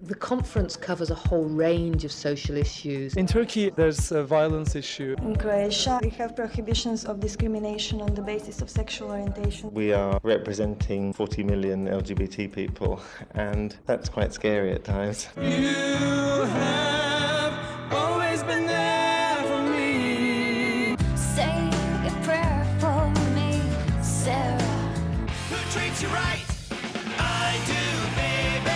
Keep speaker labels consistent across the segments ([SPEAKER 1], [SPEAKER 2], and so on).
[SPEAKER 1] The conference covers a whole range of social issues.
[SPEAKER 2] In Turkey, there's a violence issue.
[SPEAKER 3] In Croatia, we have prohibitions of discrimination on the basis of sexual orientation.
[SPEAKER 4] We are representing 40 million LGBT people, and that's quite scary at times.
[SPEAKER 5] You have always been there for me.
[SPEAKER 6] Say a prayer for me, Sarah.
[SPEAKER 5] Who treats you right? I do, baby.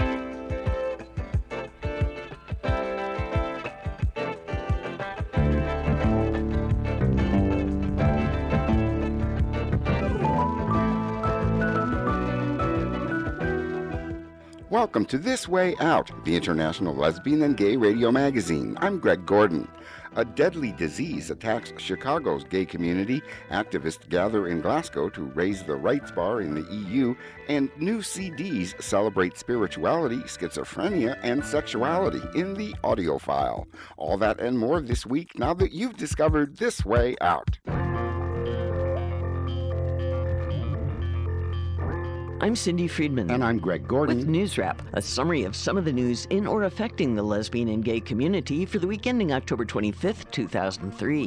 [SPEAKER 7] Welcome to This Way Out, the international lesbian and gay radio magazine. I'm Greg Gordon. A deadly disease attacks Chicago's gay community. Activists gather in Glasgow to raise the rights bar in the EU, and new CDs celebrate spirituality, schizophrenia, and sexuality in the audiophile. All that and more this week now that you've discovered This Way Out.
[SPEAKER 8] I'm Cindy Friedman.
[SPEAKER 7] And I'm Greg Gordon.
[SPEAKER 8] With News Wrap, a summary of some of the news in or affecting the lesbian and gay community for the week ending October 25th, 2003.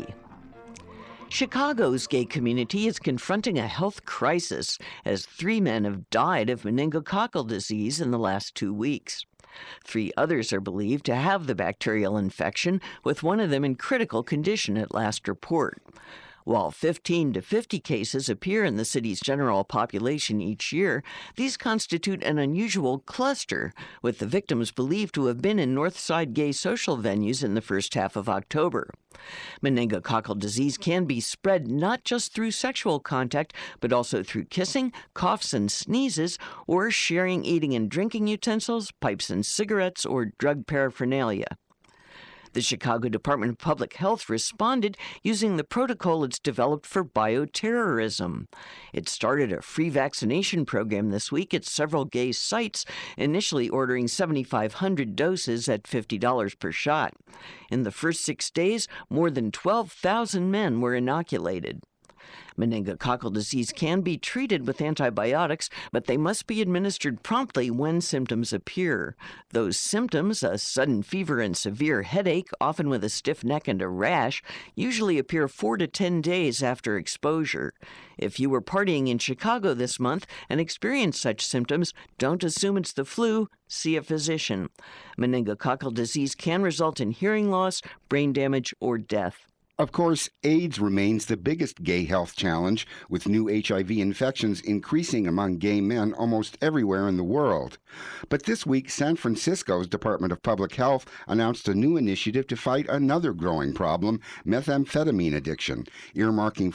[SPEAKER 8] Chicago's gay community is confronting a health crisis as 3 men have died of meningococcal disease in the last 2 weeks. 3 others are believed to have the bacterial infection, with one of them in critical condition at last report. While 15 to 50 cases appear in the city's general population each year, these constitute an unusual cluster, with the victims believed to have been in Northside gay social venues in the first half of October. Meningococcal disease can be spread not just through sexual contact, but also through kissing, coughs and sneezes, or sharing eating and drinking utensils, pipes and cigarettes, or drug paraphernalia. The Chicago Department of Public Health responded using the protocol it's developed for bioterrorism. It started a free vaccination program this week at several gay sites, initially ordering 7,500 doses at $50 per shot. In the first 6 days, more than 12,000 men were inoculated. Meningococcal disease can be treated with antibiotics, but they must be administered promptly when symptoms appear. Those symptoms, a sudden fever and severe headache, often with a stiff neck and a rash, usually appear 4 to 10 days after exposure. If you were partying in Chicago this month and experienced such symptoms, don't assume it's the flu. See a physician. Meningococcal disease can result in hearing loss, brain damage, or death.
[SPEAKER 7] Of course, AIDS remains the biggest gay health challenge, with new HIV infections increasing among gay men almost everywhere in the world. But this week, San Francisco's Department of Public Health announced a new initiative to fight another growing problem, methamphetamine addiction, earmarking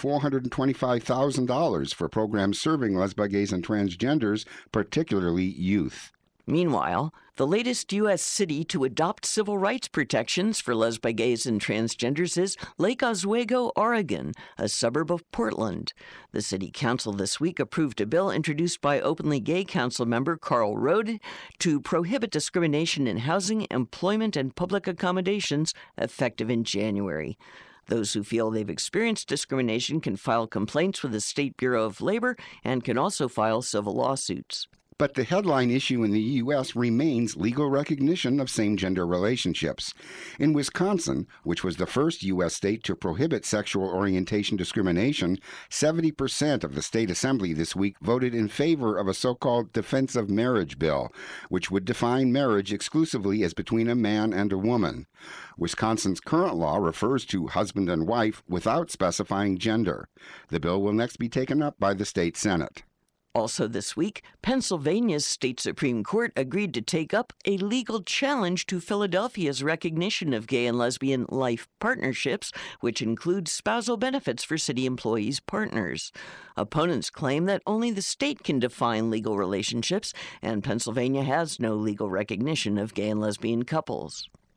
[SPEAKER 7] $425,000 for programs serving lesbian, gays, and transgenders, particularly youth.
[SPEAKER 8] Meanwhile, the latest U.S. city to adopt civil rights protections for lesbian, gays, and transgenders is Lake Oswego, Oregon, a suburb of Portland. The city council this week approved a bill introduced by openly gay council member Carl Rode to prohibit discrimination in housing, employment, and public accommodations effective in January. Those who feel they've experienced discrimination can file complaints with the State Bureau of Labor and can also file civil lawsuits.
[SPEAKER 7] But the headline issue in the U.S. remains legal recognition of same-gender relationships. In Wisconsin, which was the first U.S. state to prohibit sexual orientation discrimination, 70% of the state assembly this week voted in favor of a so-called Defense of Marriage bill, which would define marriage exclusively as between a man and a woman. Wisconsin's current law refers to husband and wife without specifying gender. The bill will next be taken up by the state Senate.
[SPEAKER 8] Also this week, Pennsylvania's state Supreme Court agreed to take up a legal challenge to Philadelphia's recognition of gay and lesbian life partnerships, which includes spousal benefits for city employees' partners. Opponents claim that only the state can define legal relationships, and Pennsylvania has no legal recognition of gay and lesbian couples.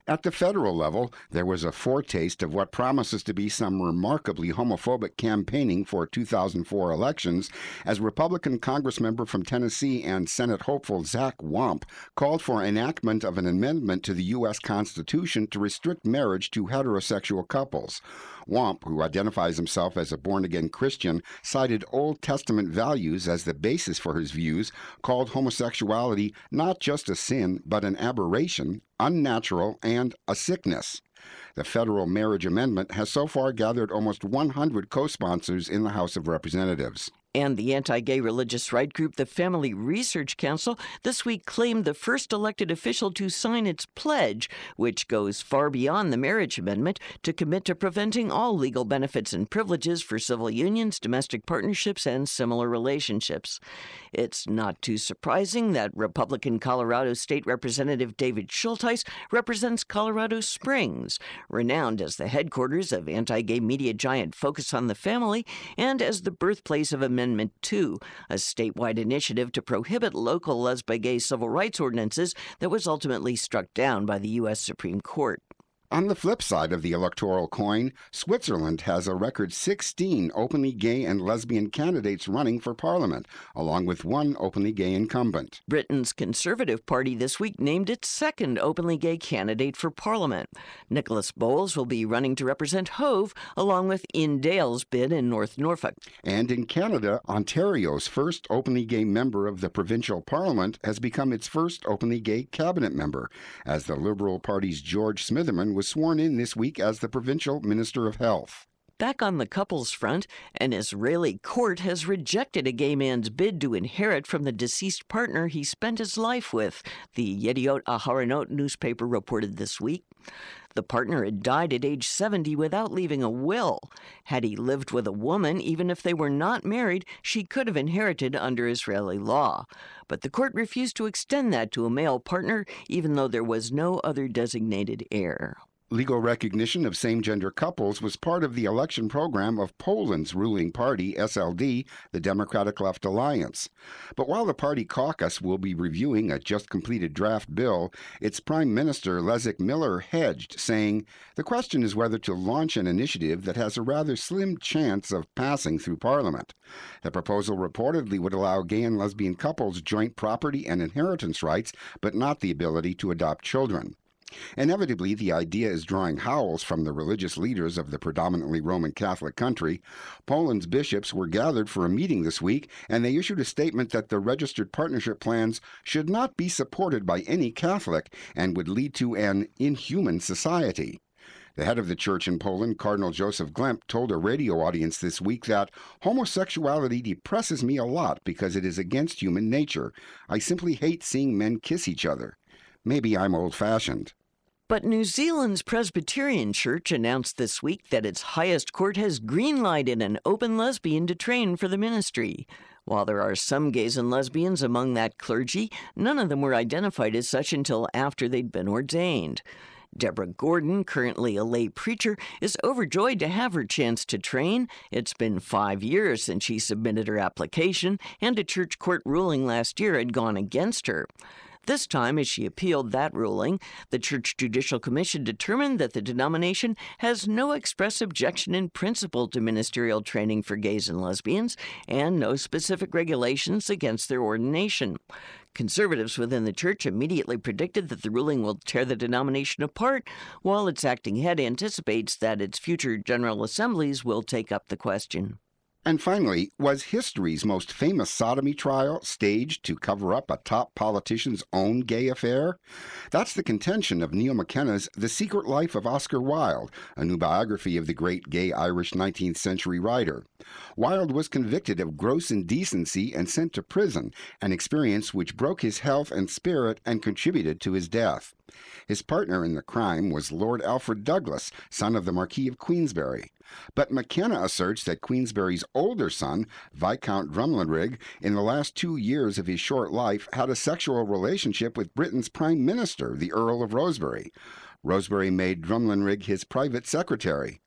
[SPEAKER 7] At the federal level, there was a foretaste of what promises to be some remarkably homophobic campaigning for 2004 elections as Republican Congressmember from Tennessee and Senate hopeful Zach Wamp called for enactment of an amendment to the U.S. Constitution to restrict marriage to heterosexual couples. Wamp, who identifies himself as a born-again Christian, cited Old Testament values as the basis for his views, called homosexuality not just a sin, but an aberration, unnatural, and a sickness. The federal marriage amendment has so far gathered almost 100 co-sponsors in the House of Representatives.
[SPEAKER 8] And the anti-gay religious right group, the Family Research Council, this week claimed the first elected official to sign its pledge, which goes far beyond the marriage amendment, to commit to preventing all legal benefits and privileges for civil unions, domestic partnerships, and similar relationships. It's not too surprising that Republican Colorado State Representative David Schulteis represents Colorado Springs, renowned as the headquarters of anti-gay media giant Focus on the Family and as the birthplace of Amendment 2, a statewide initiative to prohibit local lesbian-gay civil rights ordinances that was ultimately struck down by the U.S. Supreme Court.
[SPEAKER 7] On the flip side of the electoral coin, Switzerland has a record 16 openly gay and lesbian candidates running for parliament, along with one openly gay incumbent.
[SPEAKER 8] Britain's Conservative Party this week named its second openly gay candidate for parliament. Nicholas Bowles will be running to represent Hove, along with Ian Dale's bid in North Norfolk.
[SPEAKER 7] And in Canada, Ontario's first openly gay member of the provincial parliament has become its first openly gay cabinet member, as the Liberal Party's George Smitherman was sworn in this week as the provincial Minister of Health.
[SPEAKER 8] Back on the couples front, an Israeli court has rejected a gay man's bid to inherit from the deceased partner he spent his life with, the Yediot Aharonot newspaper reported this week. The partner had died at age 70 without leaving a will. Had he lived with a woman, even if they were not married, she could have inherited under Israeli law. But the court refused to extend that to a male partner, even though there was no other designated heir.
[SPEAKER 7] Legal recognition of same-gender couples was part of the election program of Poland's ruling party, SLD, the Democratic Left Alliance. But while the party caucus will be reviewing a just-completed draft bill, its Prime Minister, Leszek Miller, hedged, saying, "The question is whether to launch an initiative that has a rather slim chance of passing through Parliament. The proposal reportedly would allow gay and lesbian couples joint property and inheritance rights, but not the ability to adopt children." Inevitably, the idea is drawing howls from the religious leaders of the predominantly Roman Catholic country. Poland's bishops were gathered for a meeting this week, and they issued a statement that the registered partnership plans should not be supported by any Catholic and would lead to an inhuman society. The head of the church in Poland, Cardinal Joseph Glemp, told a radio audience this week that homosexuality depresses me a lot because it is against human nature. I simply hate seeing men kiss each other. Maybe I'm old-fashioned.
[SPEAKER 8] But New Zealand's Presbyterian Church announced this week that its highest court has green-lighted an open lesbian to train for the ministry. While there are some gays and lesbians among that clergy, none of them were identified as such until after they'd been ordained. Deborah Gordon, currently a lay preacher, is overjoyed to have her chance to train. It's been 5 years since she submitted her application, and a church court ruling last year had gone against her. This time, as she appealed that ruling, the Church Judicial Commission determined that the denomination has no express objection in principle to ministerial training for gays and lesbians, and no specific regulations against their ordination. Conservatives within the church immediately predicted that the ruling will tear the denomination apart, while its acting head anticipates that its future General Assemblies will take up the question.
[SPEAKER 7] And finally, was history's most famous sodomy trial staged to cover up a top politician's own gay affair? That's the contention of Neil McKenna's The Secret Life of Oscar Wilde, a new biography of the great gay Irish 19th century writer. Wilde was convicted of gross indecency and sent to prison, an experience which broke his health and spirit and contributed to his death. His partner in the crime was Lord Alfred Douglas, son of the Marquis of Queensberry. But McKenna asserts that Queensberry's older son, Viscount Drumlanrig, in the last 2 years of his short life, had a sexual relationship with Britain's Prime Minister, the Earl of Rosebery. Rosebery made Drumlanrig his private secretary.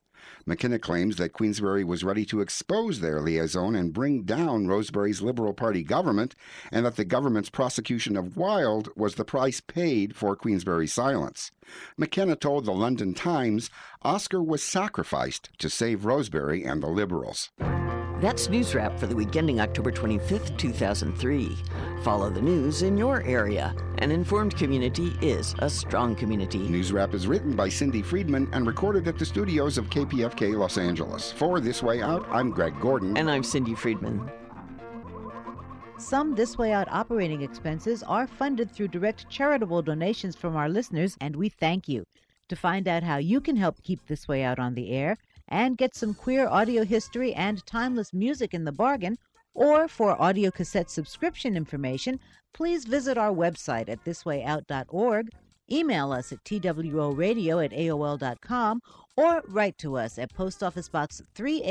[SPEAKER 7] McKenna claims that Queensberry was ready to expose their liaison and bring down Rosebery's Liberal Party government, and that the government's prosecution of Wilde was the price paid for Queensberry's silence. McKenna told the London Times Oscar was sacrificed to save Rosebery and the Liberals.
[SPEAKER 8] That's News Wrap for the week ending October 25th, 2003. Follow the news in your area. An informed community is a strong community.
[SPEAKER 7] News Wrap is written by Cindy Friedman and recorded at the studios of KPFK Los Angeles. For This Way Out, I'm Greg Gordon.
[SPEAKER 8] And I'm Cindy Friedman.
[SPEAKER 9] Some This Way Out operating expenses are funded through direct charitable donations from our listeners, and we thank you. To find out how you can help keep This Way Out on the air and get some queer audio history and timeless music in the bargain, or for audio cassette subscription information, please visit our website at thiswayout.org, email us at tworadio@aol.com, or write to us at Post Office Box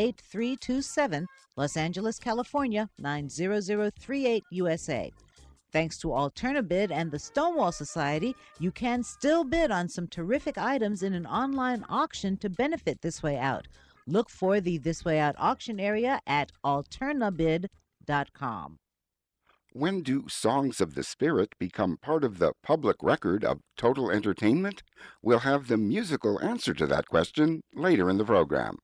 [SPEAKER 9] 38327, Los Angeles, California, 90038 USA. Thanks to Alternabid and the Stonewall Society, you can still bid on some terrific items in an online auction to benefit This Way Out. Look for the This Way Out auction area at alternabid.com.
[SPEAKER 7] When do songs of the spirit become part of the public record of total entertainment? We'll have the musical answer to that question later in the program.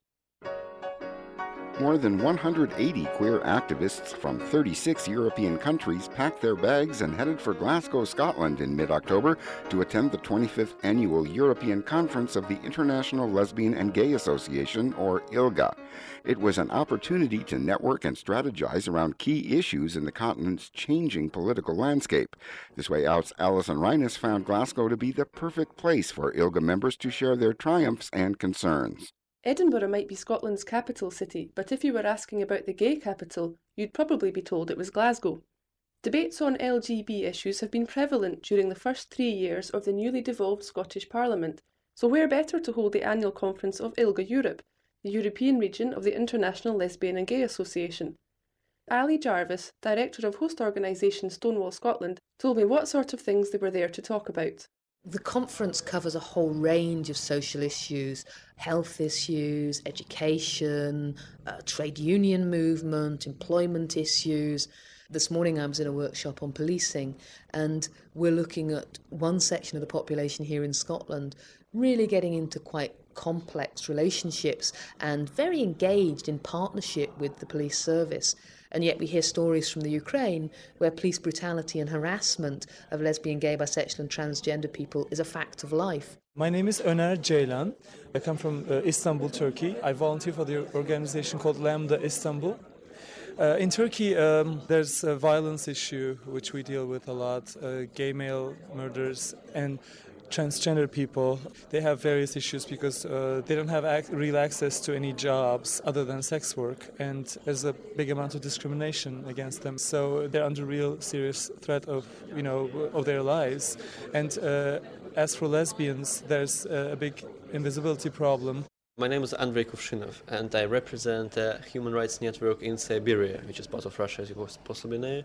[SPEAKER 7] More than 180 queer activists from 36 European countries packed their bags and headed for Glasgow, Scotland in mid-October to attend the 25th Annual European Conference of the International Lesbian and Gay Association, or ILGA. It was an opportunity to network and strategize around key issues in the continent's changing political landscape. This Way Out's Alison Reines found Glasgow to be the perfect place for ILGA members to share their triumphs and concerns.
[SPEAKER 10] Edinburgh might be Scotland's capital city, but if you were asking about the gay capital, you'd probably be told it was Glasgow. Debates on LGB issues have been prevalent during the first 3 years of the newly devolved Scottish Parliament, so where better to hold the annual conference of ILGA Europe, the European region of the International Lesbian and Gay Association. Ali Jarvis, director of host organisation Stonewall Scotland, told me what sort of things they were there to talk about.
[SPEAKER 1] The conference covers a whole range of social issues, health issues, education, trade union movement, employment issues. This morning I was in a workshop on policing, and we're looking at one section of the population here in Scotland really getting into quite complex relationships and very engaged in partnership with the police service. And yet we hear stories from the Ukraine where police brutality and harassment of lesbian, gay, bisexual and transgender people is a fact of life.
[SPEAKER 2] My name is Öner Ceylan. I come from Istanbul, Turkey. I volunteer for the organization called Lambda Istanbul. In Turkey, there's a violence issue which we deal with a lot, gay male murders and transgender people. They have various issues because they don't have real access to any jobs other than sex work, and there's a big amount of discrimination against them. So they're under real serious threat of their lives. And as for lesbians, there's a big invisibility problem.
[SPEAKER 11] My name is Andrei Kuvshinov, and I represent a human rights network in Siberia, which is part of Russia, as you possibly know.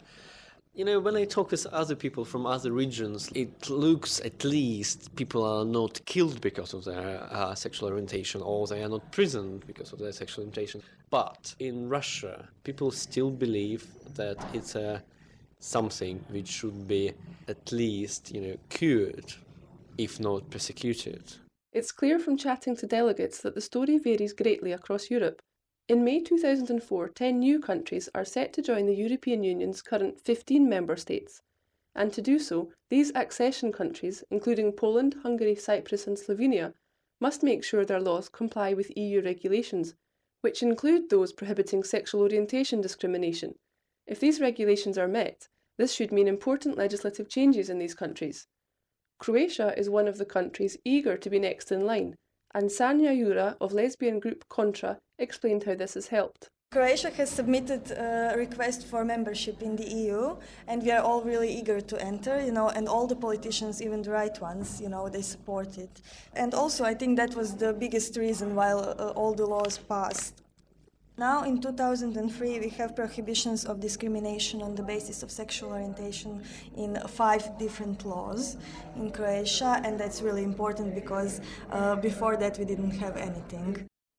[SPEAKER 11] When I talk with other people from other regions, it looks at least people are not killed because of their sexual orientation, or they are not imprisoned because of their sexual orientation. But in Russia, people still believe that it's something which should be at least, cured, if not persecuted.
[SPEAKER 10] It's clear from chatting to delegates that the story varies greatly across Europe. In May 2004, 10 new countries are set to join the European Union's current 15 member states. And to do so, these accession countries, including Poland, Hungary, Cyprus and Slovenia, must make sure their laws comply with EU regulations, which include those prohibiting sexual orientation discrimination. If these regulations are met, this should mean important legislative changes in these countries. Croatia is one of the countries eager to be next in line, and Sanja Jura of lesbian group Contra explained how this has helped.
[SPEAKER 3] Croatia has submitted a request for membership in the EU, and we are all really eager to enter, and all the politicians, even the right ones, they support it. And also, I think that was the biggest reason why all the laws passed. Now, in 2003, we have prohibitions of discrimination on the basis of sexual orientation in 5 different laws in Croatia, and that's really important because before that we didn't have anything.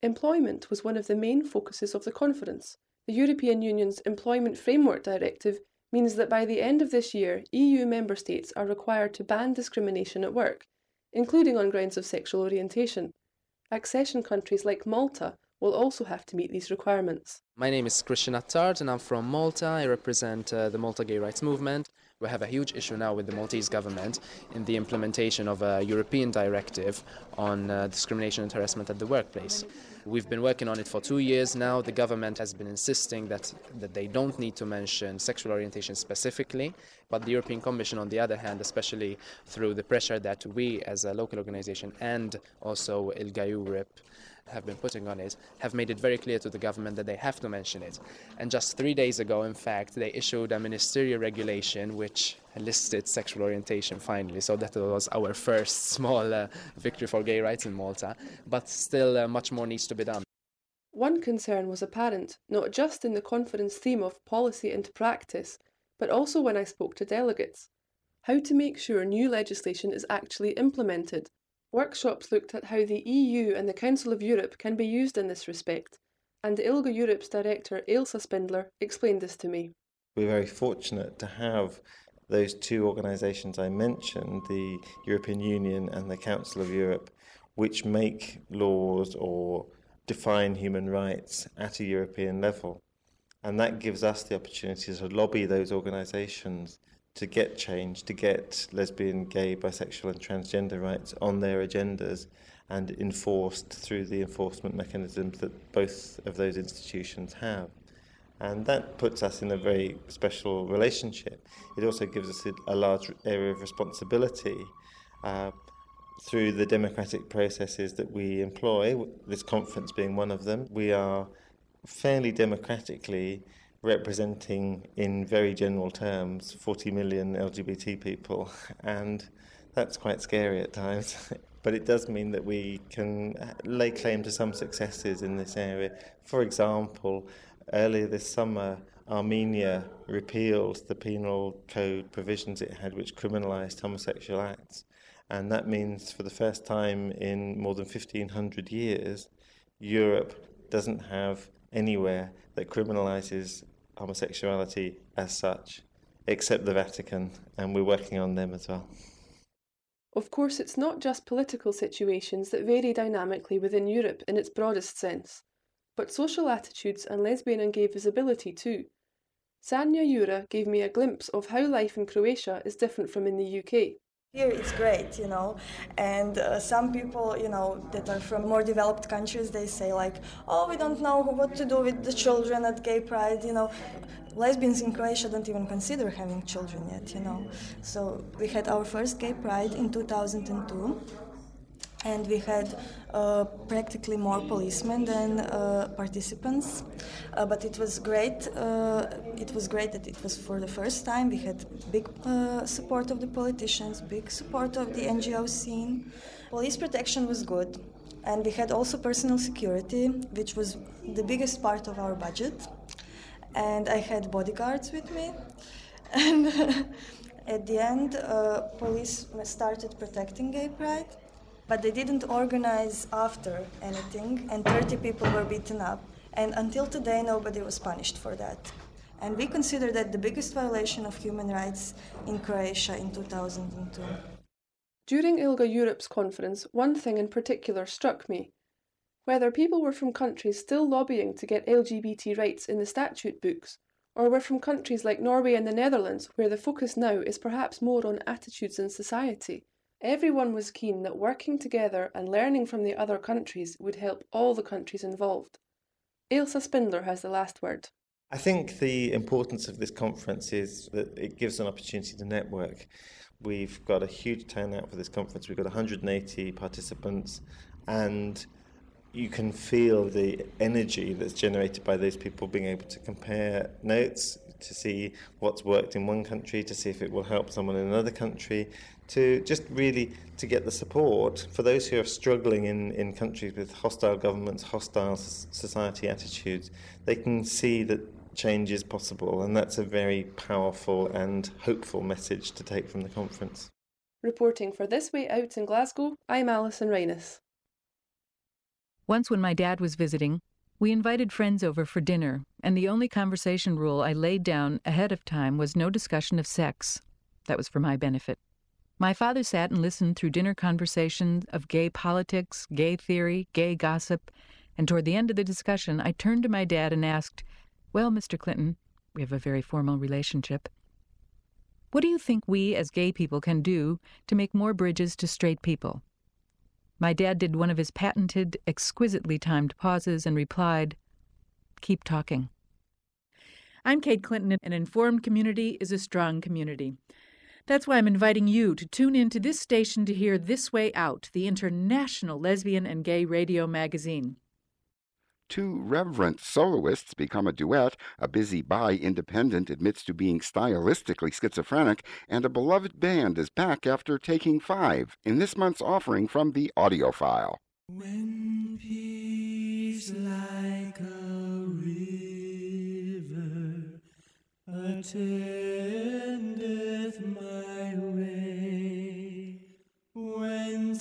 [SPEAKER 10] Employment was one of the main focuses of the conference. The European Union's Employment Framework Directive means that by the end of this year, EU member states are required to ban discrimination at work, including on grounds of sexual orientation. Accession countries like Malta will also have to meet these requirements.
[SPEAKER 12] My name is Christian Attard and I'm from Malta. I represent the Malta Gay Rights Movement. We have a huge issue now with the Maltese government in the implementation of a European directive on discrimination and harassment at the workplace. We've been working on it for 2 years now. The government has been insisting that they don't need to mention sexual orientation specifically, but the European Commission, on the other hand, especially through the pressure that we as a local organization and also ILGA Europe have been putting on it, have made it very clear to the government that they have to mention it. And just 3 days ago, in fact, they issued a ministerial regulation which listed sexual orientation finally. So that was our first small victory for gay rights in Malta. But still much more needs to be done.
[SPEAKER 10] One concern was apparent, not just in the conference theme of policy and practice, but also when I spoke to delegates. How to make sure new legislation is actually implemented. Workshops looked at how the EU and the Council of Europe can be used in this respect, and ILGA Europe's director Ailsa Spindler explained this to me.
[SPEAKER 4] We're very fortunate to have those two organisations I mentioned, the European Union and the Council of Europe, which make laws or define human rights at a European level. And that gives us the opportunity to lobby those organisations to get change, to get lesbian, gay, bisexual and transgender rights on their agendas and enforced through the enforcement mechanisms that both of those institutions have. And that puts us in a very special relationship. It also gives us a large area of responsibility through the democratic processes that we employ, this conference being one of them. We are fairly democratically representing, in very general terms, 40 million LGBT people, and that's quite scary at times. But it does mean that we can lay claim to some successes in this area. For example, earlier this summer, Armenia repealed the penal code provisions it had which criminalised homosexual acts, and that means for the first time in more than 1,500 years, Europe doesn't have anywhere that criminalises homosexuality as such, except the Vatican, and we're working on them as well.
[SPEAKER 10] Of course, it's not just political situations that vary dynamically within Europe in its broadest sense, but social attitudes and lesbian and gay visibility too. Sanja Jura gave me a glimpse of how life in Croatia is different from in the UK.
[SPEAKER 3] Here it's great, and some people, that are from more developed countries, they say like, oh, we don't know what to do with the children at Gay Pride, Lesbians in Croatia don't even consider having children yet, So we had our first Gay Pride in 2002, and we had practically more policemen than participants, but it was great. It was great that it was for the first time. We had big support of the politicians, big support of the NGO scene. Police protection was good, and we had also personal security, which was the biggest part of our budget. And I had bodyguards with me, and at the end, police started protecting Gay Pride. But they didn't organize after anything, and 30 people were beaten up. And until today, nobody was punished for that. And we consider that the biggest violation of human rights in Croatia in 2002.
[SPEAKER 10] During ILGA Europe's conference, one thing in particular struck me. Whether people were from countries still lobbying to get LGBT rights in the statute books, or were from countries like Norway and the Netherlands, where the focus now is perhaps more on attitudes in society, everyone was keen that working together and learning from the other countries would help all the countries involved. Ailsa Spindler has the last word.
[SPEAKER 4] I think the importance of this conference is that it gives an opportunity to network. We've got a huge turnout for this conference. We've got 180 participants, and you can feel the energy that's generated by those people being able to compare notes, to see what's worked in one country, to see if it will help someone in another country, to just really to get the support for those who are struggling in countries with hostile governments, hostile society attitudes. They can see that change is possible, and that's a very powerful and hopeful message to take from the conference.
[SPEAKER 10] Reporting for This Way Out in Glasgow, I'm Alison Rhinus.
[SPEAKER 13] Once when my dad was visiting, we invited friends over for dinner, and the only conversation rule I laid down ahead of time was no discussion of sex. That was for my benefit. My father sat and listened through dinner conversations of gay politics, gay theory, gay gossip, and toward the end of the discussion, I turned to my dad and asked, "Well, Mr. Clinton, we have a very formal relationship. What do you think we as gay people can do to make more bridges to straight people?" My dad did one of his patented, exquisitely timed pauses and replied, "Keep talking." I'm Kate Clinton. An informed community is a strong community. That's why I'm inviting you to tune in to this station to hear This Way Out, the international lesbian and gay radio magazine.
[SPEAKER 7] Two reverent soloists become a duet, a busy bi independent admits to being stylistically schizophrenic, and a beloved band is back after taking 5 in this month's offering from the Audiophile.
[SPEAKER 5] When peace like a river attendeth my way, when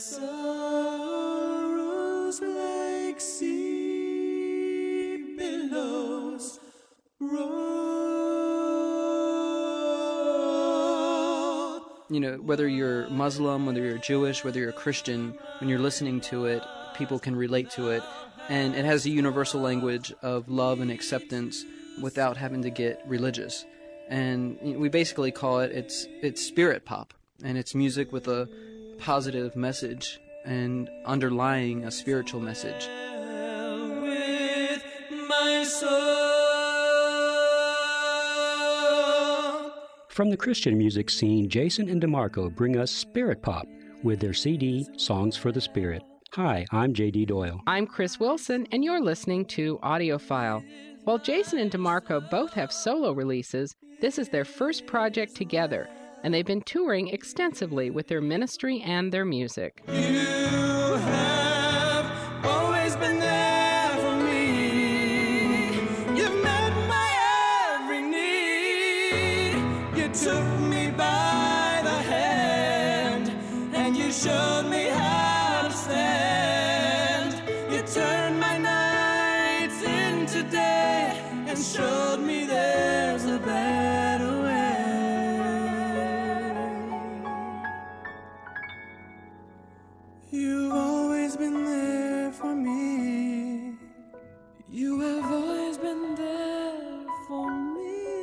[SPEAKER 5] sorrows like sea billows roll.
[SPEAKER 14] You know, whether you're Muslim, whether you're Jewish, whether you're Christian, when you're listening to it, people can relate to it. And it has a universal language of love and acceptance without having to get religious. And we basically call it's spirit pop. And it's music with a positive message and underlying a spiritual message.
[SPEAKER 5] With my soul.
[SPEAKER 15] From the Christian music scene, Jason and DeMarco bring us Spirit Pop with their CD, Songs for the Spirit. Hi, I'm J.D. Doyle.
[SPEAKER 16] I'm Chris Wilson, and you're listening to Audiophile. While Jason and DeMarco both have solo releases, this is their first project together, and they've been touring extensively with their ministry and their music.
[SPEAKER 5] You have always been there for me. You met my every need. You took me by the hand, and you showed me how to stand. You turned my nights into day and showed me there's a better way. You've always been there for me. You have always been there for me.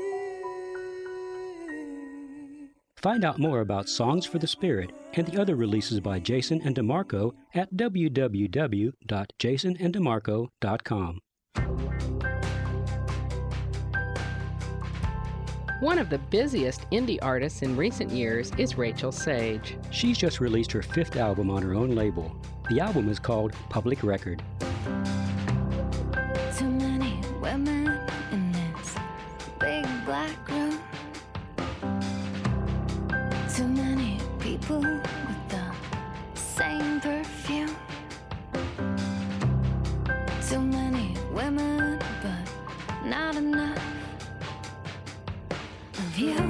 [SPEAKER 15] Find out more about Songs for the Spirit and the other releases by Jason and DeMarco at www.jasonanddemarco.com.
[SPEAKER 16] One of the busiest indie artists in recent years is Rachel Sage.
[SPEAKER 15] She's just released her 5th album on her own label. The album is called Public Record.
[SPEAKER 6] Too many women in this big black room. Too many people with the same perfume. Too many women, but not enough of you.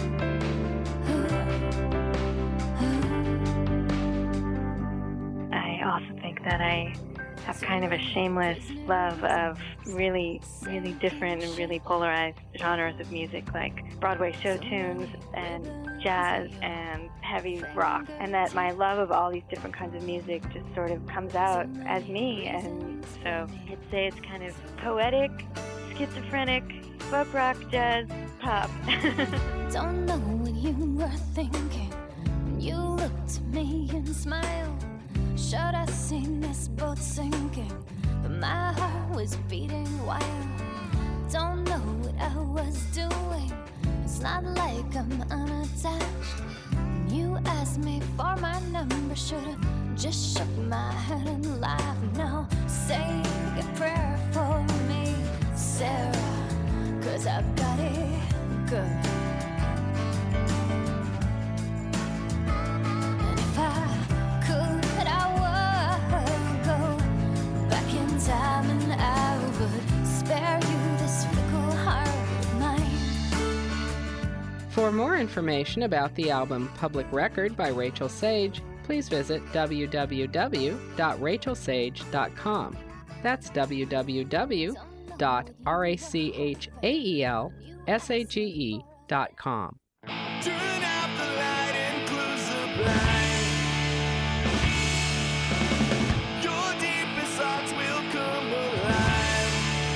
[SPEAKER 17] I also think that I have kind of a shameless love of really, really different and really polarized genres of music, like Broadway show tunes and jazz and heavy rock, and that my love of all these different kinds of music just sort of comes out as me. And so I'd say it's kind of poetic, schizophrenic, folk rock, jazz, pop.
[SPEAKER 6] Don't know what you were thinking when you looked at me and smiled. Should I seen this boat sinking, but my heart was beating wild. Don't know what I was doing. It's not like I'm unattached. When you asked me for my number, should've just shook my head and laughed. No, say a prayer for me, Sarah, 'cause I've got it good. And if I could, I would go back in time and I would spare you this fickle heart of mine.
[SPEAKER 16] For more information about the album Public Record by Rachel Sage, please visit www.rachelsage.com. That's www.rachaelsage.com.
[SPEAKER 5] Turn out the light and close the blind. Your deepest thoughts will come alive.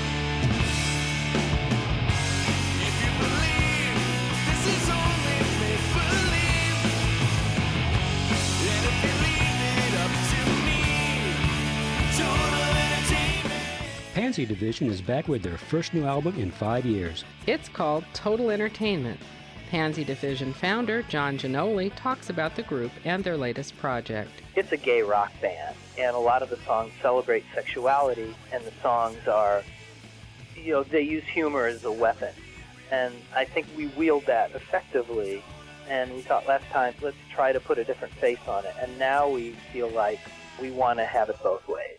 [SPEAKER 5] If you believe this is only make-believe, and if you leave it up to me, total entertainment.
[SPEAKER 15] Pansy Division is back with their first new album in 5 years.
[SPEAKER 16] It's called Total Entertainment. Pansy Division founder John Giannoli talks about the group and their latest project.
[SPEAKER 18] It's a gay rock band, and a lot of the songs celebrate sexuality, and the songs are, they use humor as a weapon. And I think we wield that effectively, and we thought last time, let's try to put a different face on it. And now we feel like we want to have it both ways.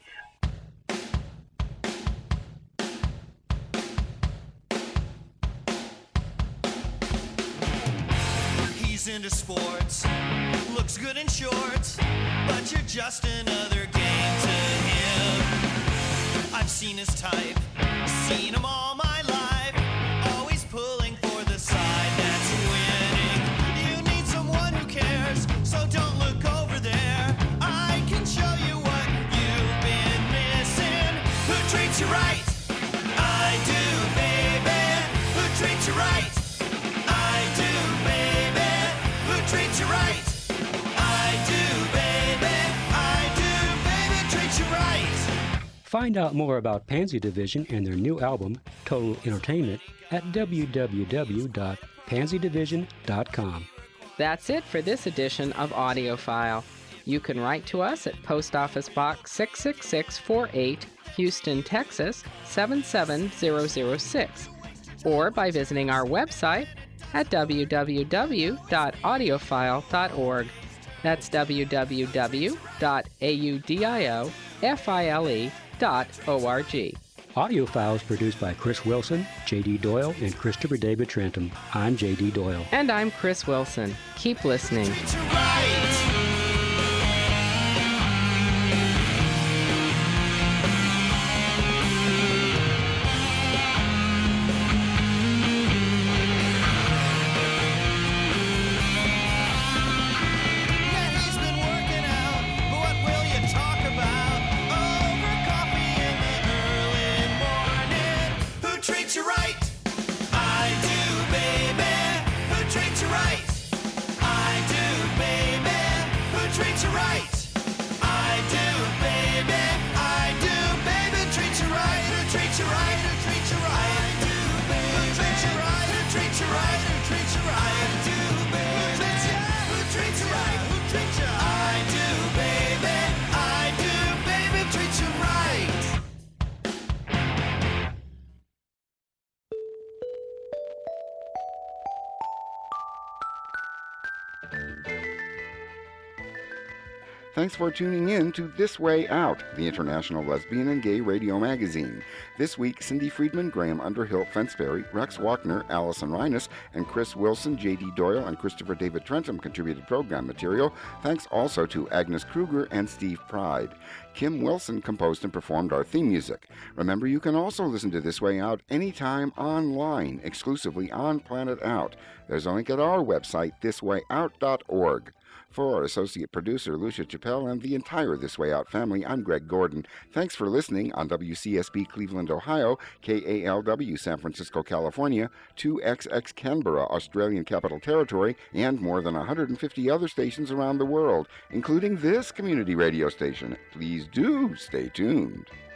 [SPEAKER 5] He's into sports, looks good in shorts, but you're just another game to him. I've seen his type, seen him all my life, always pulling for the side that's winning. You need someone who cares, so don't look over there. I can show you what you've been missing. Who treats you right? I do, baby. Who treats you right? I do, baby. Who treats you right? I do, baby. I do, baby. Treat you right.
[SPEAKER 15] Find out more about Pansy Division and their new album, Total Entertainment, at www.pansydivision.com.
[SPEAKER 16] That's it for this edition of AudioFile. You can write to us at Post Office Box 66648, Houston, Texas 77006, or by visiting our website at www.audiophile.org. That's www.audiofile.org.
[SPEAKER 15] AudioFile is produced by Chris Wilson, J.D. Doyle, and Christopher David Trentham. I'm J.D. Doyle.
[SPEAKER 16] And I'm Chris Wilson. Keep listening.
[SPEAKER 5] Treat you right. I do, baby. Who treats you right? I do, baby. Who treats you right? I do, baby. I do, baby. Treat you right. Who treats you right? Who treats you right? I do, baby. Who treats you right? Who treats you right? Who treats you right? I do, baby. Who treats you right? Who treats you? I do, baby. I do, baby. Treat you right.
[SPEAKER 7] Thanks for tuning in to This Way Out, the international lesbian and gay radio magazine. This week, Cindy Friedman, Graham Underhill Fensberry, Rex Walkner, Allison Reines, and Chris Wilson, J.D. Doyle, and Christopher David Trentham contributed program material. Thanks also to Agnes Kruger and Steve Pride. Kim Wilson composed and performed our theme music. Remember, you can also listen to This Way Out anytime online, exclusively on Planet Out. There's a link at our website, thiswayout.org. For our associate producer, Lucia Chappelle, and the entire This Way Out family, I'm Greg Gordon. Thanks for listening on WCSB Cleveland, Ohio, KALW San Francisco, California, 2XX Canberra, Australian Capital Territory, and more than 150 other stations around the world, including this community radio station. Please do stay tuned.